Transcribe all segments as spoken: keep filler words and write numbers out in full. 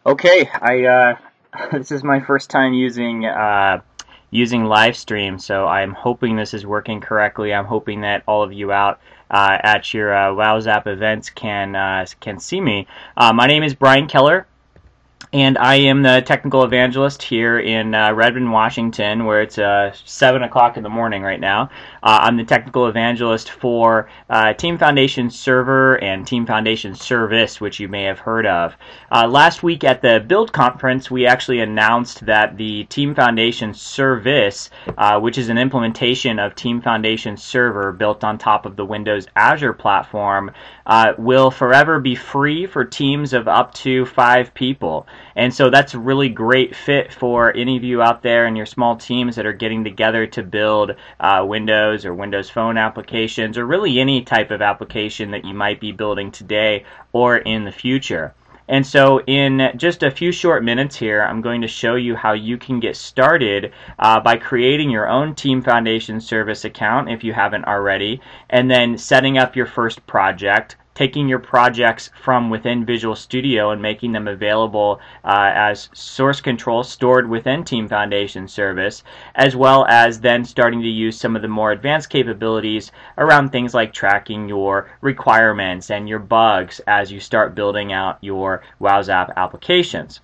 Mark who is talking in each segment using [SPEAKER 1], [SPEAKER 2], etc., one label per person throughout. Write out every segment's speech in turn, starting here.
[SPEAKER 1] Okay, I uh, this is my first time using uh, using Livestream, so I'm hoping this is working correctly. I'm hoping that all of you out uh, at your uh, WowZap events can uh, can see me. Uh, my name is Brian Keller, and I am the technical evangelist here in uh, Redmond, Washington, where it's uh, seven o'clock in the morning right now. Uh, I'm the technical evangelist for uh, Team Foundation Server and Team Foundation Service, which you may have heard of. Uh, last week at the Build Conference, we actually announced that the Team Foundation Service, uh, which is an implementation of Team Foundation Server built on top of the Windows Azure platform, uh, will forever be free for teams of up to five people. And so that's a really great fit for any of you out there in your small teams that are getting together to build uh, Windows or Windows Phone applications, or really any type of application that you might be building today or in the future. And so in just a few short minutes here, I'm going to show you how you can get started uh, by creating your own Team Foundation Service account if you haven't already, and then setting up your first project, taking your projects from within Visual Studio and making them available uh, as source control stored within Team Foundation Service, as well as then starting to use some of the more advanced capabilities around things like tracking your requirements and your bugs as you start building out your WowZap applications.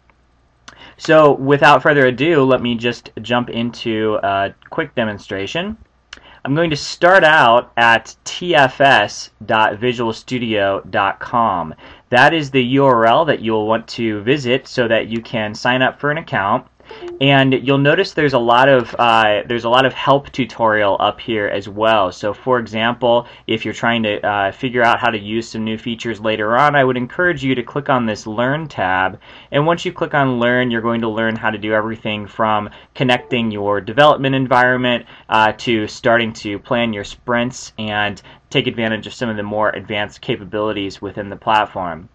[SPEAKER 1] So without further ado, let me just jump into a quick demonstration. I'm going to start out at t f s dot visual studio dot com. That is the U R L that you'll want to visit so that you can sign up for an account. And you'll notice there's a lot of uh, there's a lot of help tutorial up here as well. So for example, if you're trying to uh, figure out how to use some new features later on, I would encourage you to click on this Learn tab. And once you click on Learn, you're going to learn how to do everything from connecting your development environment uh, to starting to plan your sprints and take advantage of some of the more advanced capabilities within the platform.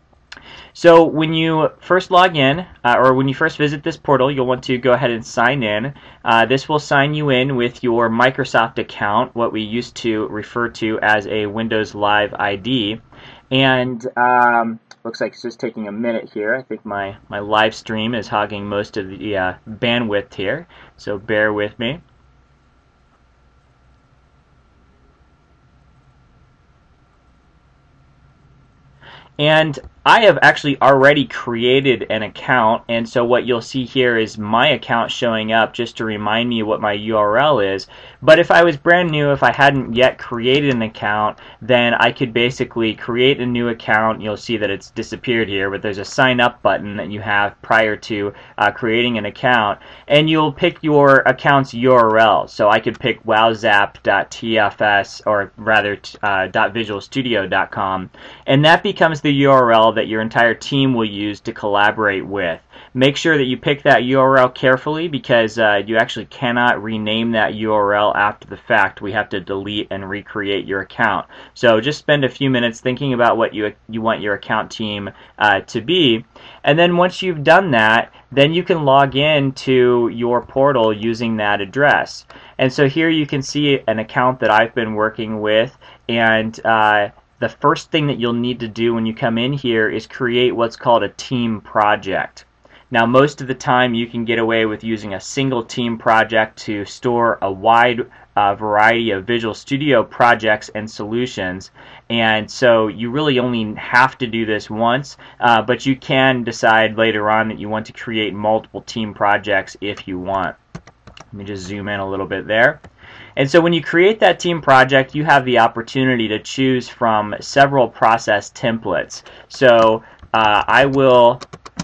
[SPEAKER 1] So when you first log in, uh, or when you first visit this portal, you'll want to go ahead and sign in. Uh, this will sign you in with your Microsoft account, what we used to refer to as a Windows Live I D. And um, looks like it's just taking a minute here. I think my, my live stream is hogging most of the uh, bandwidth here, so bear with me. And I have actually already created an account, and so what you'll see here is my account showing up just to remind me what my U R L is. But if I was brand new, if I hadn't yet created an account, then I could basically create a new account. You'll see that it's disappeared here, but there's a sign up button that you have prior to uh, creating an account, and you'll pick your account's U R L. So I could pick wowzap dot t f s, or rather uh, .visual studio dot com, and that becomes the U R L that your entire team will use to collaborate with. Make sure that you pick that U R L carefully, because uh, you actually cannot rename that U R L after the fact. We have to delete and recreate your account. So just spend a few minutes thinking about what you you want your account team uh, to be, and then once you've done that, then you can log in to your portal using that address. And so here you can see an account that I've been working with, and uh, the first thing that you'll need to do when you come in here is create what's called a team project. Now, most of the time you can get away with using a single team project to store a wide uh, variety of Visual Studio projects and solutions, and so you really only have to do this once, uh, but you can decide later on that you want to create multiple team projects if you want. Let me just zoom in a little bit there. And so when you create that team project, you have the opportunity to choose from several process templates. So uh, I will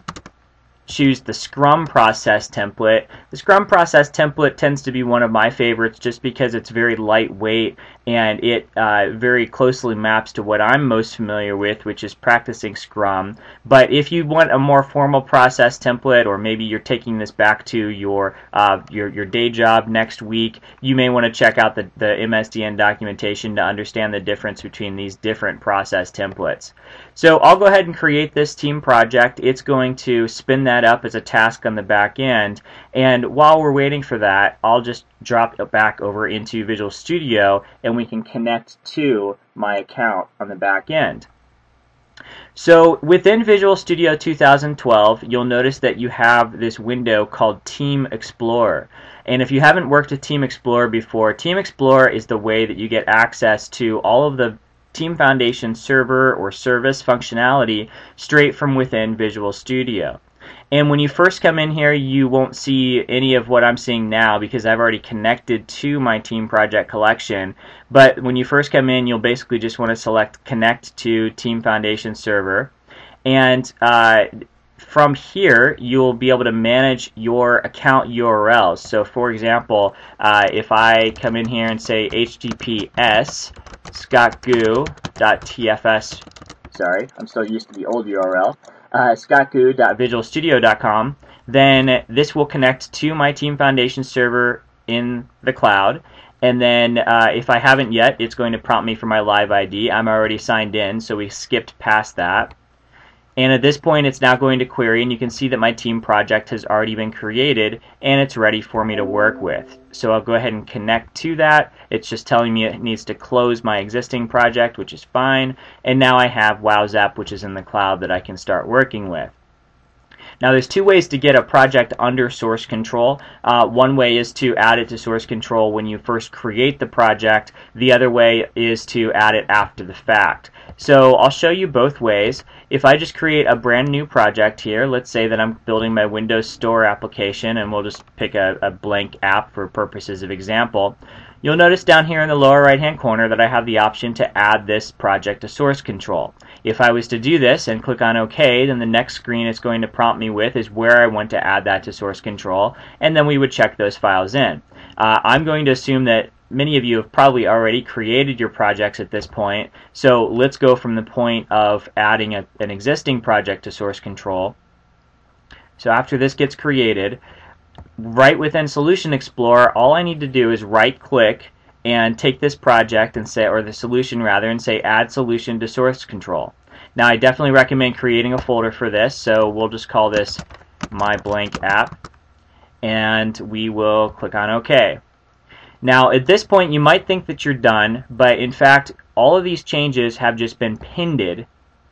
[SPEAKER 1] choose the Scrum process template. The Scrum process template tends to be one of my favorites just because it's very lightweight and it uh, very closely maps to what I'm most familiar with, which is practicing Scrum. But if you want a more formal process template, or maybe you're taking this back to your uh, your, your day job next week, you may want to check out the, the M S D N documentation to understand the difference between these different process templates. So I'll go ahead and create this team project. It's going to spin that up as a task on the back end, and while we're waiting for that, I'll just drop it back over into Visual Studio and we can connect to my account on the back end. So within Visual Studio two thousand twelve, you'll notice that you have this window called Team Explorer. And if you haven't worked with Team Explorer before, Team Explorer is the way that you get access to all of the Team Foundation server or service functionality straight from within Visual Studio. And when you first come in here, you won't see any of what I'm seeing now because I've already connected to my Team Project Collection. But when you first come in, you'll basically just want to select Connect to Team Foundation Server. And uh, from here, you'll be able to manage your account U R Ls. So for example, uh, if I come in here and say H T T P S scottgoo dot T F S, sorry, I'm still used to the old U R L, uh, scottgoo dot visual studio dot com, then this will connect to my Team Foundation server in the cloud. And then uh, if I haven't yet, it's going to prompt me for my live I D. I'm already signed in, so we skipped past that. And at this point, it's now going to query, and you can see that my team project has already been created, and it's ready for me to work with. So I'll go ahead and connect to that. It's just telling me it needs to close my existing project, which is fine. And now I have WowZap, which is in the cloud, that I can start working with. Now there's two ways to get a project under source control. Uh, one way is to add it to source control when you first create the project. The other way is to add it after the fact. So I'll show you both ways. If I just create a brand new project here, let's say that I'm building my Windows Store application, and we'll just pick a, a blank app for purposes of example. You'll notice down here in the lower right hand corner that I have the option to add this project to source control. If I was to do this and click on OK, then the next screen it's going to prompt me with is where I want to add that to source control, and then we would check those files in. Uh, I'm going to assume that many of you have probably already created your projects at this point, so let's go from the point of adding a, an existing project to source control. So after this gets created, right within Solution Explorer, all I need to do is right click and take this project and say, or the solution rather, and say add solution to source control. Now I definitely recommend creating a folder for this, so we'll just call this my blank app, and we will click on OK. Now at this point you might think that you're done, but in fact all of these changes have just been pinned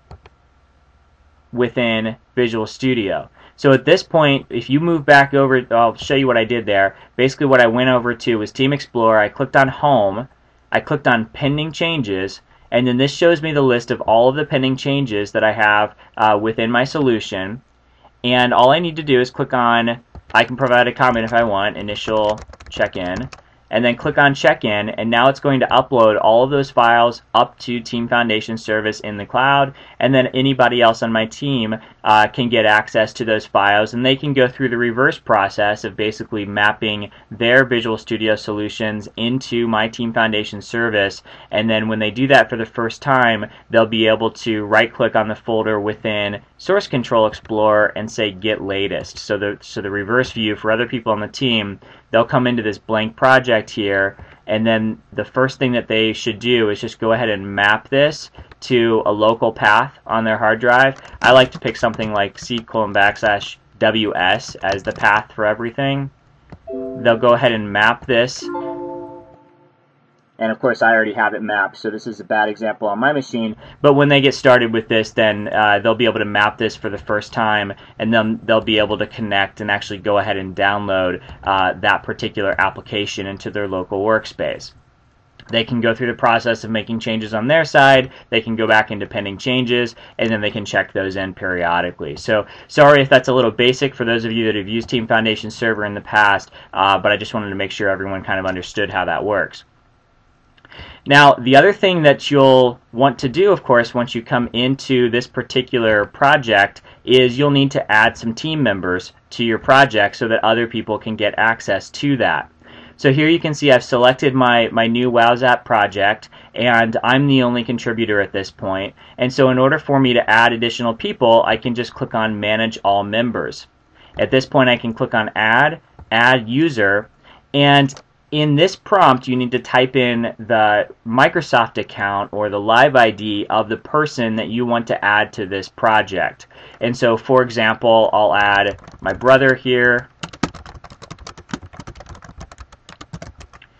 [SPEAKER 1] within Visual Studio. So at this point, if you move back over, I'll show you what I did there. Basically what I went over to was Team Explorer. I clicked on Home, I clicked on Pending Changes, and then this shows me the list of all of the pending changes that I have uh, within my solution. And all I need to do is click on, I can provide a comment if I want, initial check-in, and then click on check-in, and now it's going to upload all of those files up to Team Foundation Service in the cloud, and then anybody else on my team uh, can get access to those files, and they can go through the reverse process of basically mapping their Visual Studio solutions into my Team Foundation Service, and then when they do that for the first time, they'll be able to right-click on the folder within Source Control Explorer and say Get Latest. So the, so the reverse view for other people on the team, they'll come into this blank project here, and then the first thing that they should do is just go ahead and map this to a local path on their hard drive. I like to pick something like C colon backslash W S as the path for everything. They'll go ahead and map this. And of course I already have it mapped, so this is a bad example on my machine. But when they get started with this, then uh, they'll be able to map this for the first time, and then they'll be able to connect and actually go ahead and download uh, that particular application into their local workspace. They can go through the process of making changes on their side, they can go back into pending changes, and then they can check those in periodically. So sorry if that's a little basic for those of you that have used Team Foundation Server in the past, uh, but I just wanted to make sure everyone kind of understood how that works. Now, the other thing that you'll want to do, of course, once you come into this particular project is you'll need to add some team members to your project so that other people can get access to that. So here you can see I've selected my, my new WowZap project, and I'm the only contributor at this point. And so in order for me to add additional people, I can just click on Manage All Members. At this point I can click on Add, Add User, and in this prompt, you need to type in the Microsoft account or the live I D of the person that you want to add to this project. And so, for example, I'll add my brother here,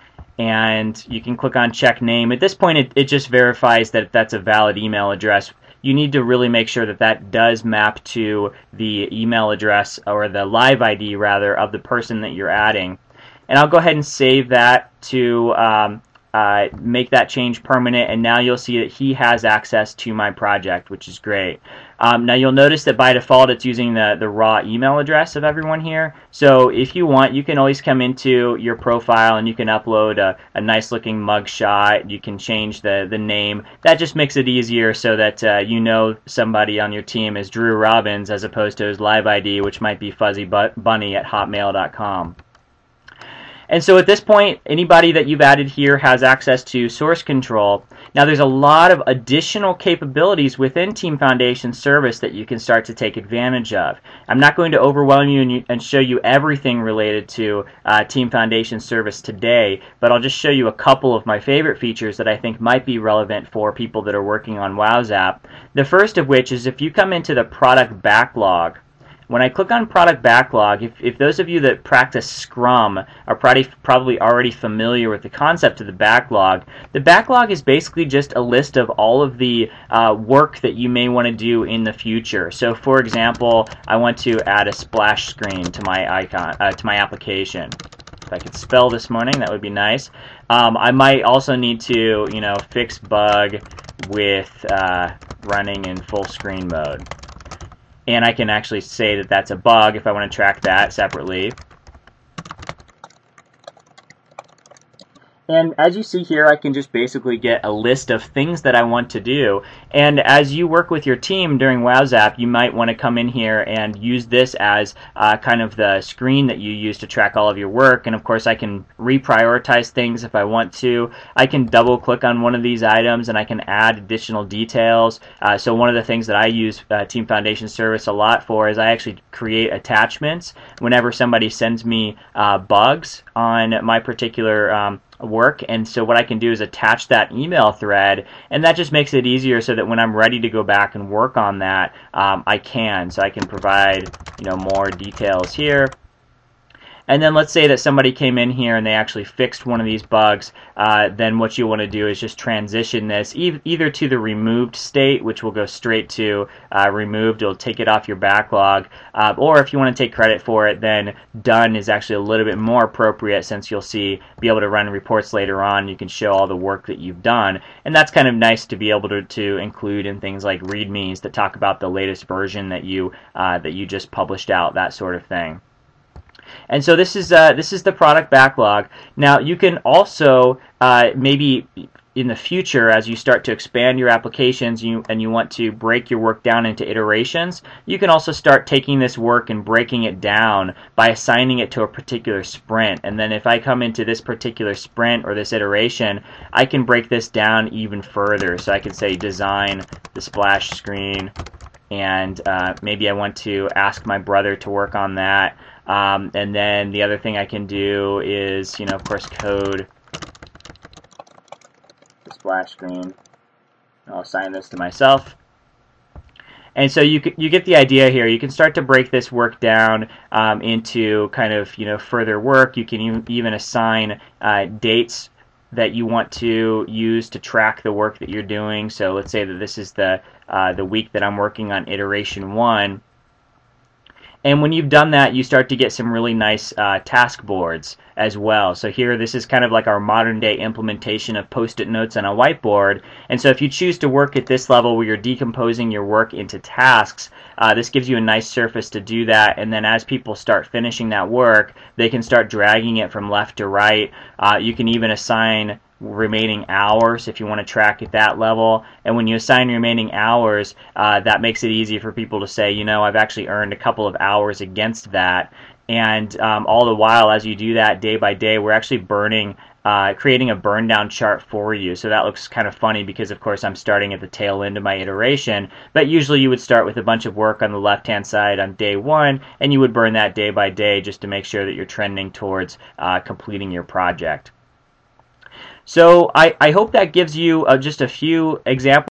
[SPEAKER 1] and you can click on Check Name. At this point, it, it just verifies that that's a valid email address. you need to really make sure that that does map to the email address, or the live I D rather, of the person that you're adding. And I'll go ahead and save that to um, uh, make that change permanent, and now you'll see that he has access to my project, which is great. Um, now you'll notice that by default it's using the, the raw email address of everyone here. So if you want, you can always come into your profile and you can upload a, a nice looking mugshot. You can change the, the name. That just makes it easier so that uh, you know somebody on your team is Drew Robbins as opposed to his live I D, which might be fuzzy bunny at hotmail dot com. And so at this point, anybody that you've added here has access to source control. Now there's a lot of additional capabilities within Team Foundation Service that you can start to take advantage of. I'm not going to overwhelm you and show you everything related to uh, Team Foundation Service today, but I'll just show you a couple of my favorite features that I think might be relevant for people that are working on WowZap. The first of which is if you come into the product backlog. When I click on Product Backlog, if, if those of you that practice Scrum are probably, probably already familiar with the concept of the backlog, the backlog is basically just a list of all of the uh, work that you may want to do in the future. So for example, I want to add a splash screen to my icon, uh, to my application. If I could spell this morning, that would be nice. Um, I might also need to, you know, fix bug with uh, running in full screen mode. And I can actually say that that's a bug if I want to track that separately. And as you see here, I can just basically get a list of things that I want to do. And as you work with your team during WowZap, you might want to come in here and use this as uh, kind of the screen that you use to track all of your work. And of course, I can reprioritize things if I want to. I can double click on one of these items and I can add additional details. Uh, so one of the things that I use uh, Team Foundation Service a lot for is I actually create attachments whenever somebody sends me uh, bugs on my particular um, work. And so what I can do is attach that email thread, and that just makes it easier so that when I'm ready to go back and work on that, um, I can. So I can provide, you know, more details here. And then let's say that somebody came in here and they actually fixed one of these bugs. Uh, then what you want to do is just transition this e either to the removed state, which will go straight to uh, removed. It'll take it off your backlog. Uh, or if you want to take credit for it, then done is actually a little bit more appropriate, since you'll see be able to run reports later on. You can show all the work that you've done. And that's kind of nice to be able to, to include in things like READMEs that talk about the latest version that you, uh, that you just published out, that sort of thing. And so this is uh, this is the product backlog. Now you can also uh, maybe in the future, as you start to expand your applications, you and you want to break your work down into iterations, you can also start taking this work and breaking it down by assigning it to a particular sprint. And then if I come into this particular sprint or this iteration, I can break this down even further. So I can say design the splash screen, and uh, maybe I want to ask my brother to work on that. Um, and then the other thing I can do is, you know, of course, code the splash screen. I'll assign this to myself. And so you you get the idea here. You can start to break this work down um, into kind of, you know, further work. You can even assign uh, dates that you want to use to track the work that you're doing. So let's say that this is the uh, the week that I'm working on iteration one. And when you've done that, you start to get some really nice uh, task boards as well. So here, this is kind of like our modern day implementation of post-it notes on a whiteboard. And so if you choose to work at this level where you're decomposing your work into tasks, uh, this gives you a nice surface to do that. And then as people start finishing that work, they can start dragging it from left to right. Uh, you can even assign remaining hours if you want to track at that level. And when you assign remaining hours, uh, that makes it easy for people to say, you know, I've actually earned a couple of hours against that. And um, all the while, as you do that day by day, we're actually burning, uh, creating a burn down chart for you. So that looks kind of funny because, of course, I'm starting at the tail end of my iteration. But usually you would start with a bunch of work on the left-hand side on day one, and you would burn that day by day just to make sure that you're trending towards uh, completing your project. So I, I hope that gives you uh, just a few examples